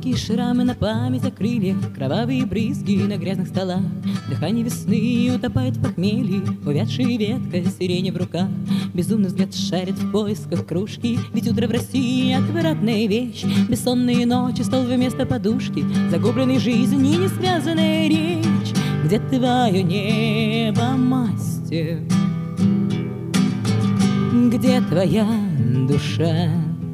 Глубокие шрамы на память о крыльях, кровавые брызги на грязных столах. Дыхание весны утопает в похмелье, увядшая ветка, сирени в руках. Безумный взгляд шарит в поисках кружки, ведь утро в России отвратная вещь. Бессонные ночи, стол вместо подушки, загубленной жизни и несвязанная речь. Где твое небо, мастер? Где твоя душа?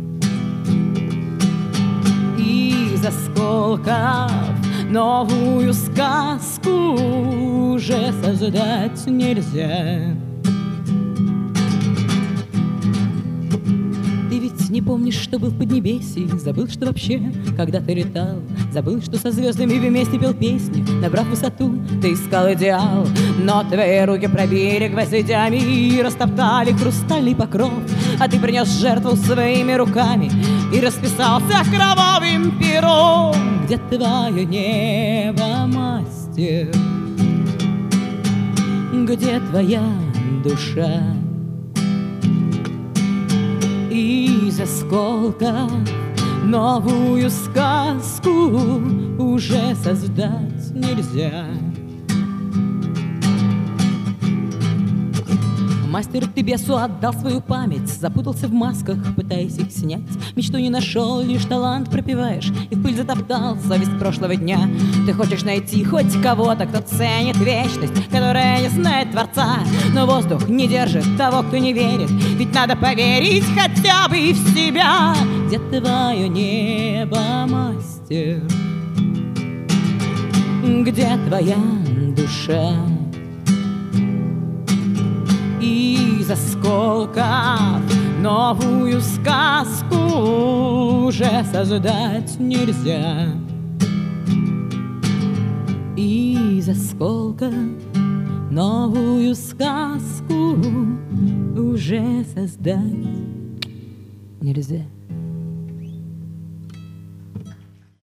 Из осколков новую сказку уже создать нельзя. Ты ведь не помнишь, что был в Поднебесье, забыл, что вообще когда-то летал, забыл, что со звездами вместе пел песни. Набрав высоту, ты искал идеал, но твои руки пробили гвоздями и растоптали хрустальный покров. А ты принес жертву своими руками и расписался кровавым пером. Где твое небо, мастер? Где твоя душа? Из осколка новую сказку уже создать нельзя. Мастер, ты бесу отдал свою память, запутался в масках, пытаясь их снять. Мечту не нашел, лишь талант пропиваешь, и в пыль затоптал совесть прошлого дня. Ты хочешь найти хоть кого-то, кто ценит вечность, которая не знает Творца. Но воздух не держит того, кто не верит, ведь надо поверить хотя бы и в себя. Где твое небо, мастер? Где твоя душа? Из осколков новую сказку уже создать нельзя. Из осколка новую сказку уже создать нельзя.